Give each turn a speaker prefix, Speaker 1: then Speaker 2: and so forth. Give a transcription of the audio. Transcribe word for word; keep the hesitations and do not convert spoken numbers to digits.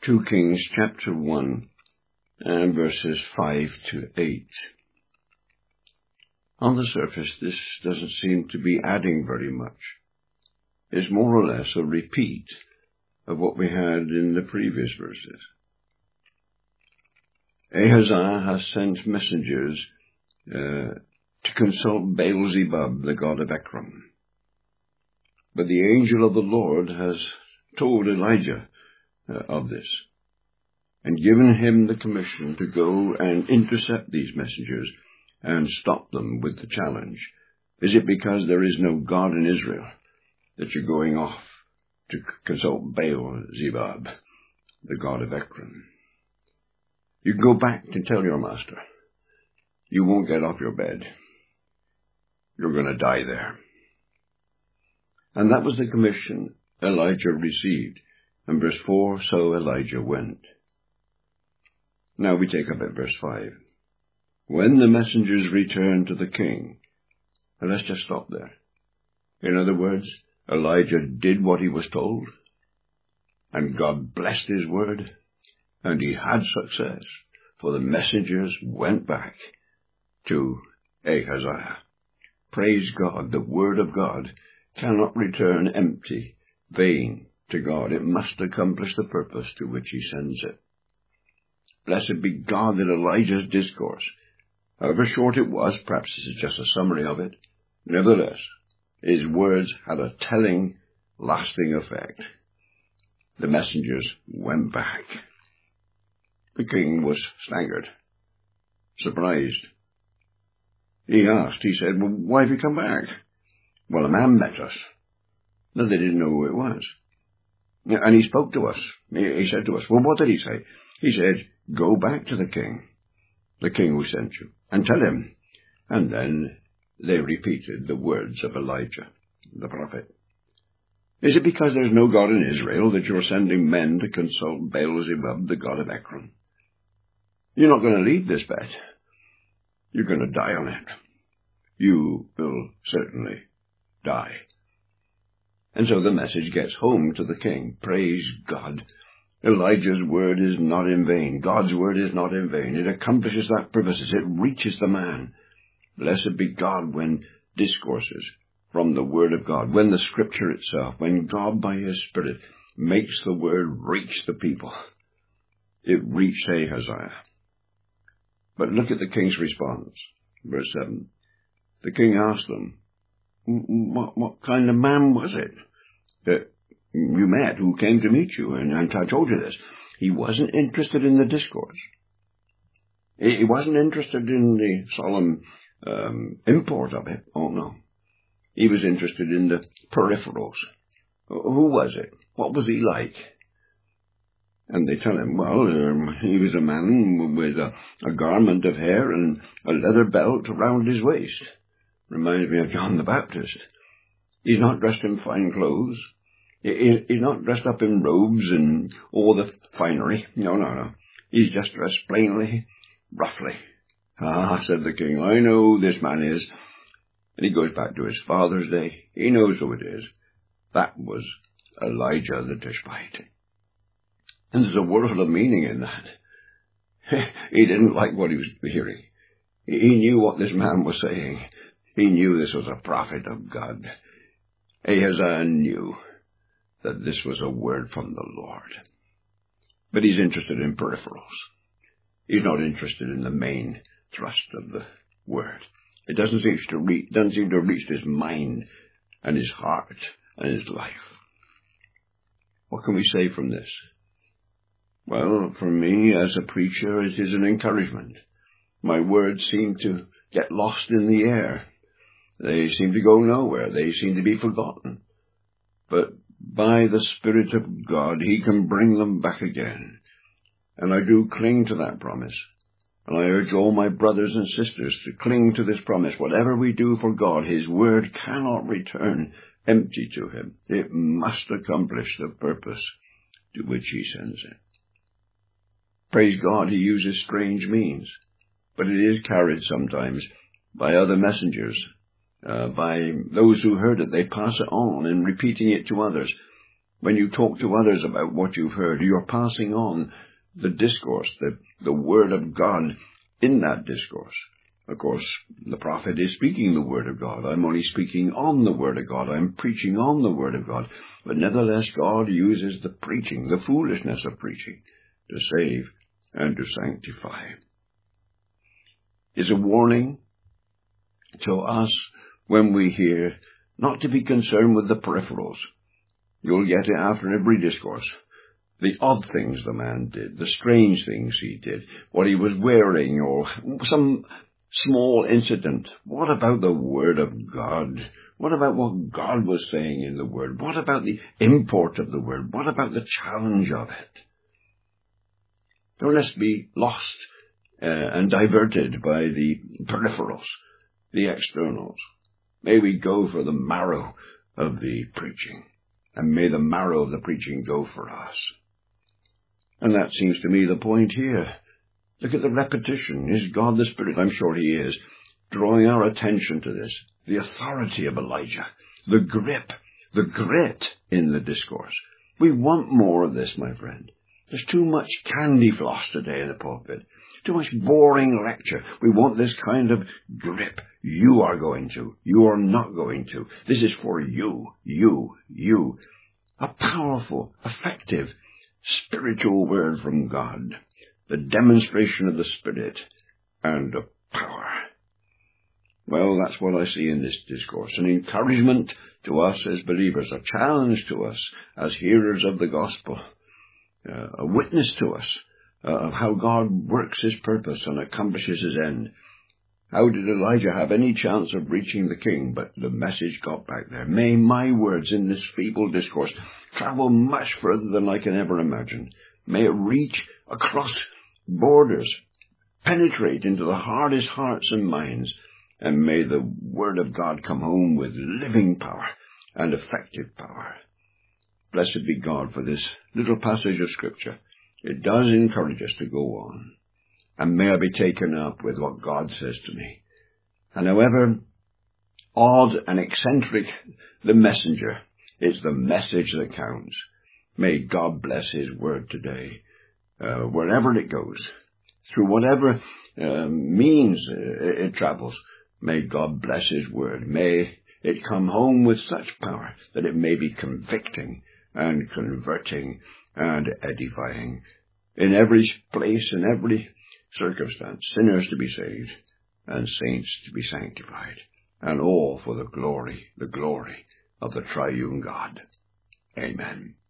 Speaker 1: Second Kings chapter one, and verses five to eight. On the surface, this doesn't seem to be adding very much. It's more or less a repeat of what we had in the previous verses. Ahaziah has sent messengers uh, to consult Baal-zebub, the god of Ekron. But the angel of the Lord has told Elijah uh, of this, and given him the commission to go and intercept these messengers and stop them with the challenge. Is it because there is no God in Israel that you're going off to consult Baal-zebub, the god of Ekron? You can go back to tell your master, you won't get off your bed. You're going to die there. And that was the commission Elijah received. In verse four, so Elijah went. Now we take up at verse five. When the messengers returned to the king, and let's just stop there. In other words, Elijah did what he was told, and God blessed his word, and he had success, for the messengers went back to Ahaziah. Praise God, the word of God cannot return empty, vain to God. It must accomplish the purpose to which he sends it. Blessed be God that Elijah's discourse, however short it was, perhaps this is just a summary of it, nevertheless, his words had a telling, lasting effect. The messengers went back. The king was staggered, surprised. He asked, he said, well, why have you come back? Well, a man met us. No, they didn't know who it was. And he spoke to us. He said to us, well, what did he say? He said, go back to the king, the king who sent you, and tell him. And then they repeated the words of Elijah, the prophet. Is it because there's no God in Israel that you're sending men to consult Baal-zebub, the god of Ekron? You're not going to leave this bet. You're going to die on it. You will certainly die. And so the message gets home to the king. Praise God. Elijah's word is not in vain. God's word is not in vain. It accomplishes that purpose. It reaches the man. Blessed be God when discourses from the word of God, when the scripture itself, when God by his Spirit makes the word reach the people. It reached Ahaziah. But look at the king's response. Verse seven. The king asked them, What, what kind of man was it that you met, who came to meet you? And, and I told you this. He wasn't interested in the discourse. He, he wasn't interested in the solemn um, import of it. Oh, no. He was interested in the peripherals. Who was it? What was he like? And they tell him, well, um, he was a man with a, a garment of hair and a leather belt around his waist. Reminds me of John the Baptist. He's not dressed in fine clothes. He, he's not dressed up in robes and all the finery. No, no, no. He's just dressed plainly, roughly. Ah, said the king, I know who this man is. And he goes back to his father's day. He knows who it is. That was Elijah the Tishbite. And there's a world of meaning in that. He didn't like what he was hearing. He knew what this man was saying. He knew this was a prophet of God. Ahaziah knew that this was a word from the Lord. But he's interested in peripherals. He's not interested in the main thrust of the word. It doesn't seem to reach, doesn't seem to have reached his mind and his heart and his life. What can we say from this? Well, for me, as a preacher, it is an encouragement. My words seem to get lost in the air. They seem to go nowhere. They seem to be forgotten. But by the Spirit of God, he can bring them back again. And I do cling to that promise. And I urge all my brothers and sisters to cling to this promise. Whatever we do for God, his word cannot return empty to him. It must accomplish the purpose to which he sends it. Praise God, he uses strange means, but it is carried sometimes by other messengers, uh, by those who heard it. They pass it on in repeating it to others. When you talk to others about what you've heard, you're passing on the discourse, the, the word of God in that discourse. Of course, the prophet is speaking the word of God. I'm only speaking on the word of God. I'm preaching on the word of God. But nevertheless, God uses the preaching, the foolishness of preaching, to save and to sanctify. It's a warning to us when we hear not to be concerned with the peripherals. You'll get it after every discourse. The odd things the man did, the strange things he did, what he was wearing, or some small incident. What about the Word of God? What about what God was saying in the Word? What about the import of the Word? What about the challenge of it? Don't let's be lost uh, and diverted by the peripherals, the externals. May we go for the marrow of the preaching, and may the marrow of the preaching go for us. And that seems to me the point here. Look at the repetition. Is God the Spirit? I'm sure he is. Drawing our attention to this. The authority of Elijah. The grip. The grit in the discourse. We want more of this, my friend. There's too much candy floss today in the pulpit. Too much boring lecture. We want this kind of grip. You are going to. You are not going to. This is for you. You. You. A powerful, effective, spiritual word from God. The demonstration of the Spirit and of power. Well, that's what I see in this discourse. An encouragement to us as believers, a challenge to us as hearers of the gospel, uh, a witness to us uh, of how God works his purpose and accomplishes his end. How did Elijah have any chance of reaching the king? But the message got back there. May my words in this feeble discourse travel much further than I can ever imagine. May it reach across borders, penetrate into the hardest hearts and minds, and may the word of God come home with living power and effective power. Blessed be God for this little passage of Scripture. It does encourage us to go on. And may I be taken up with what God says to me. And however odd and eccentric the messenger, it's the message that counts. May God bless his word today, uh, wherever it goes, through whatever uh, means it, it travels. May God bless his word. May it come home with such power that it may be convicting and converting and edifying in every place, in every circumstance, sinners to be saved and saints to be sanctified, and all for the glory, the glory of the triune God. Amen.